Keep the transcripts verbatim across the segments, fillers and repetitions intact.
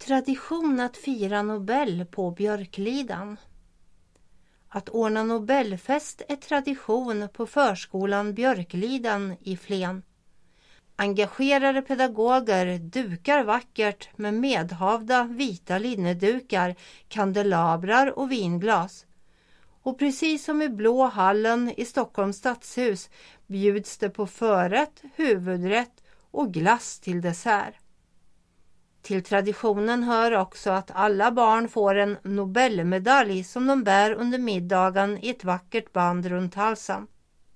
tradition att fira Nobel på Björklidan. Att ordna Nobelfest är tradition på förskolan Björklidan i Flen. Engagerade pedagoger dukar vackert med medhavda vita linnedukar, kandelabrar och vinglas. Och precis som i Blå hallen i Stockholms stadshus bjuds det på förrätt, huvudrätt och glass till dessert. Till traditionen hör också att alla barn får en Nobelmedalj som de bär under middagen i ett vackert band runt halsen.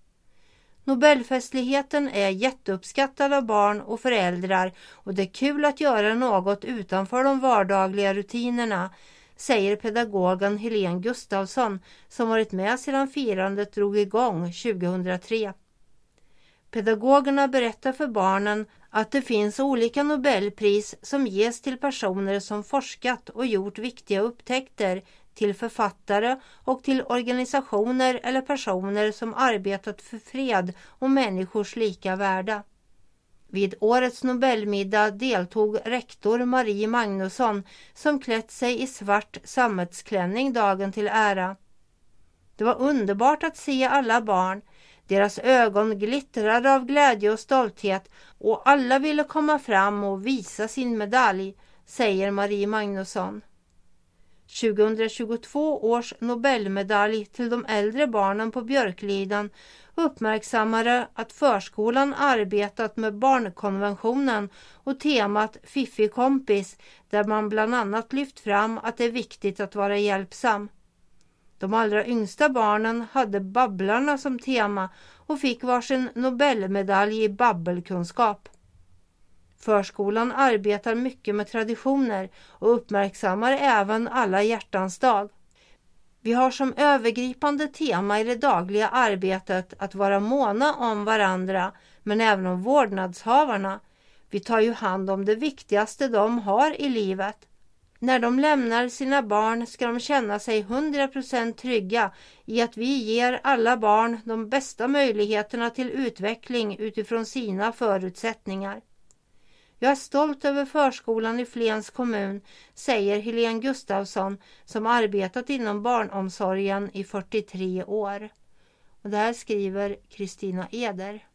Nobelfestligheten är jätteuppskattad av barn och föräldrar och det är kul att göra något utanför de vardagliga rutinerna, säger pedagogen Helene Gustafsson som varit med sedan firandet drog igång tjugohundratre. Pedagogerna berättar för barnen att det finns olika Nobelpris som ges till personer som forskat och gjort viktiga upptäckter, till författare och till organisationer eller personer som arbetat för fred och människors lika värde. Vid årets Nobelmiddag deltog rektor Marie Magnusson som klätt sig i svart sammetsklänning dagen till ära. Det var underbart att se alla barn. Deras ögon glittrade av glädje och stolthet och alla ville komma fram och visa sin medalj, säger Marie Magnusson. tjugohundratjugotvå års Nobelmedalj till de äldre barnen på Björklidan uppmärksammade att förskolan arbetat med barnkonventionen och temat Fiffi kompis, där man bland annat lyft fram att det är viktigt att vara hjälpsam. De allra yngsta barnen hade Babblarna som tema och fick varsin Nobelmedalj i babbelkunskap. Förskolan arbetar mycket med traditioner och uppmärksammar även alla hjärtans dag. Vi har som övergripande tema i det dagliga arbetet att vara måna om varandra, men även om vårdnadshavarna. Vi tar ju hand om det viktigaste de har i livet. När de lämnar sina barn ska de känna sig hundra procent trygga i att vi ger alla barn de bästa möjligheterna till utveckling utifrån sina förutsättningar. Jag är stolt över förskolan i Flens kommun, säger Helene Gustafsson som arbetat inom barnomsorgen i fyrtiotre år. Och det här skriver Kristina Eder.